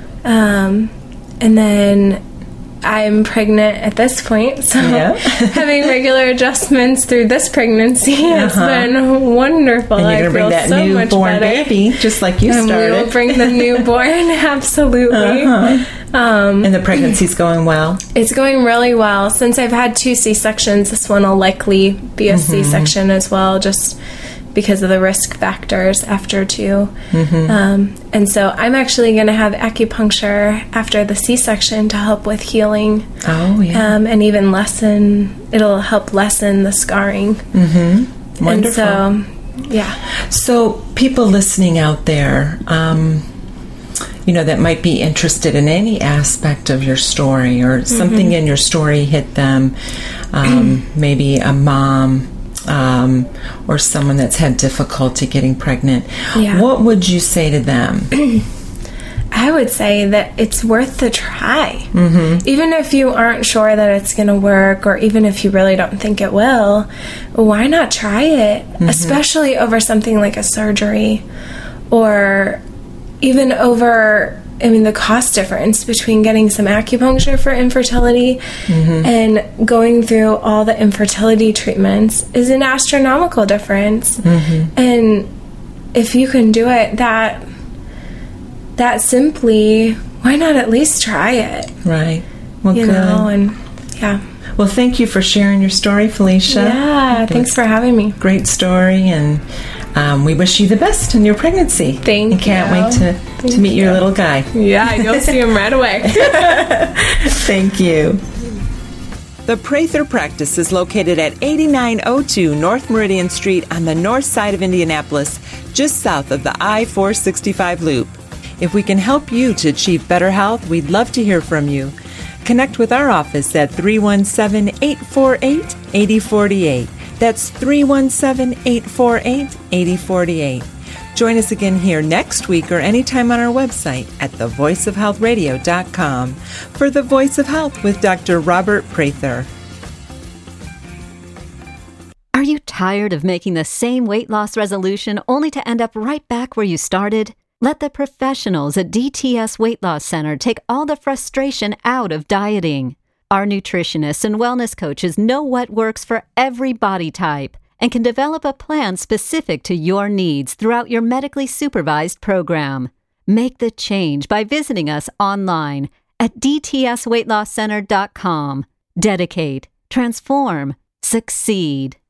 Um, and then I'm pregnant at this point, so yeah. having regular adjustments through this pregnancy has uh-huh. been wonderful. And you're I gonna bring feel that so much newborn better. baby, just like you and started. we will bring the newborn, absolutely. Uh-huh. Um, and the pregnancy's going well? It's going really well. Since I've had two C-sections, this one will likely be a mm-hmm. C-section as well, just because of the risk factors after two. Mm-hmm. Um, and so I'm actually going to have acupuncture after the C-section to help with healing. Oh, yeah. Um, and even lessen, it'll help lessen the scarring. Mm-hmm. Wonderful. And so, yeah. So people listening out there, um, you know, that might be interested in any aspect of your story, or something mm-hmm. in your story hit them, um, maybe a mom, Um, or someone that's had difficulty getting pregnant, yeah. what would you say to them? I would say that it's worth the try. Mm-hmm. Even if you aren't sure that it's going to work, or even if you really don't think it will, why not try it? Mm-hmm. Especially over something like a surgery, or even over, I mean, the cost difference between getting some acupuncture for infertility mm-hmm. and going through all the infertility treatments is an astronomical difference. Mm-hmm. And if you can do it that that simply, why not at least try it? Right. Well, you good. know, and yeah. Well, thank you for sharing your story, Felicia. Yeah, thanks for having me. Great story, and um, we wish you the best in your pregnancy. Thank and can't you. wait to, Thank to meet you. your little guy. Yeah, you'll see him right away. Thank you. The Prather practice is located at eighty-nine oh two North Meridian Street on the north side of Indianapolis, just south of the I four sixty-five loop. If we can help you to achieve better health, we'd love to hear from you. Connect with our office at three one seven, eight four eight, eight zero four eight. That's three one seven, eight four eight, eight zero four eight. Join us again here next week or anytime on our website at the voice of health radio dot com for The Voice of Health with Doctor Robert Prather. Are you tired of making the same weight loss resolution only to end up right back where you started? Let the professionals at D T S Weight Loss Center take all the frustration out of dieting. Our nutritionists and wellness coaches know what works for every body type and can develop a plan specific to your needs throughout your medically supervised program. Make the change by visiting us online at d t s weight loss center dot com. Dedicate, transform, succeed.